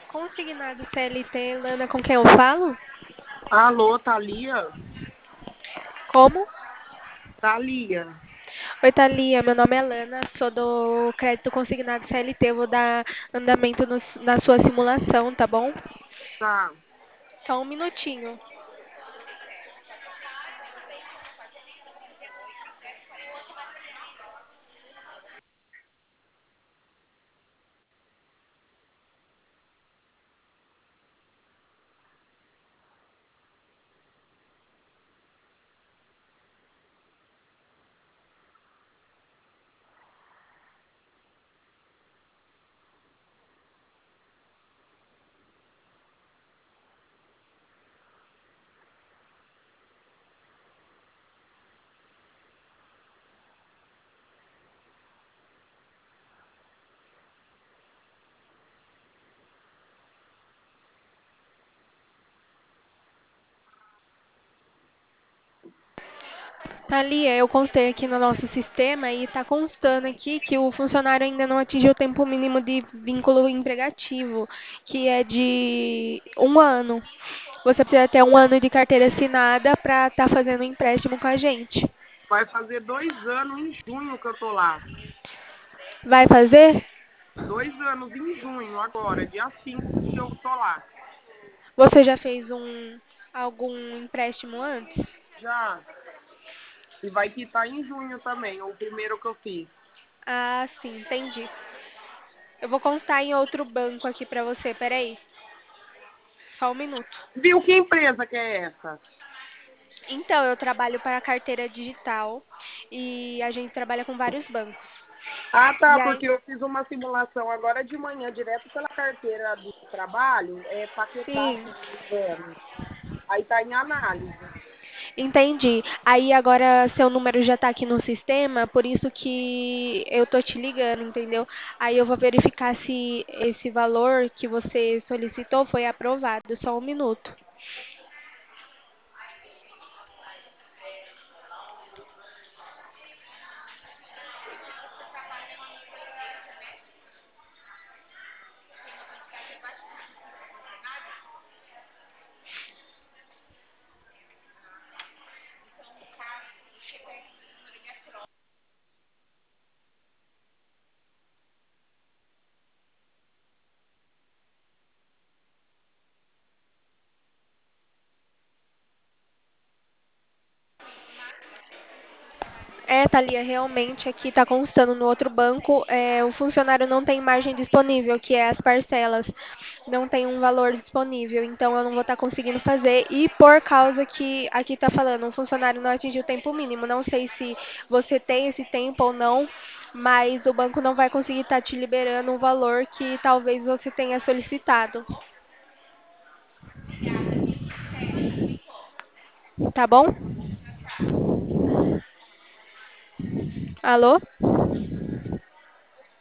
Consignado CLT, Lana, com quem eu falo? Alô, Thalia? Como? Thalia. Oi, Thalia, meu nome é Lana, sou do crédito consignado CLT. Eu vou dar andamento na sua simulação, tá bom? Tá. Só um minutinho. Thalia, eu constei aqui no nosso sistema e está constando aqui que o funcionário ainda não atingiu o tempo mínimo de vínculo emregativo, que é de um ano. Você precisa ter um ano de carteira assinada para estar fazendo um empréstimo com a gente. Vai fazer 2 anos em junho que eu tô lá. Vai fazer? 2 anos em junho, agora, dia 5 que eu tô lá. Você já fez algum empréstimo antes? Já. E vai quitar em junho também, o primeiro que eu fiz. Ah, sim, entendi. Eu vou constar em outro banco aqui para você, peraí. Só um minuto. Viu que empresa que é essa? Então, eu trabalho para a carteira digital e a gente trabalha com vários bancos. Ah, E tá, aí, porque eu fiz uma simulação agora de manhã, direto pela carteira do trabalho, Paquetá, se sim, não me engano. Aí tá em análise. entendi. Aí agora seu número já está aqui no sistema, por isso que eu tô te ligando, entendeu? Aí eu vou verificar se esse valor que você solicitou foi aprovado. Só um minuto. É, Thalia, realmente aqui está constando no outro banco, o funcionário não tem margem disponível, que é as parcelas. Não tem um valor disponível, então eu não vou estar conseguindo fazer. E por causa que aqui está falando, o funcionário não atingiu o tempo mínimo. Não sei se você tem esse tempo ou não, mas o banco não vai conseguir estar te liberando um valor que talvez você tenha solicitado. Tá bom? Alô?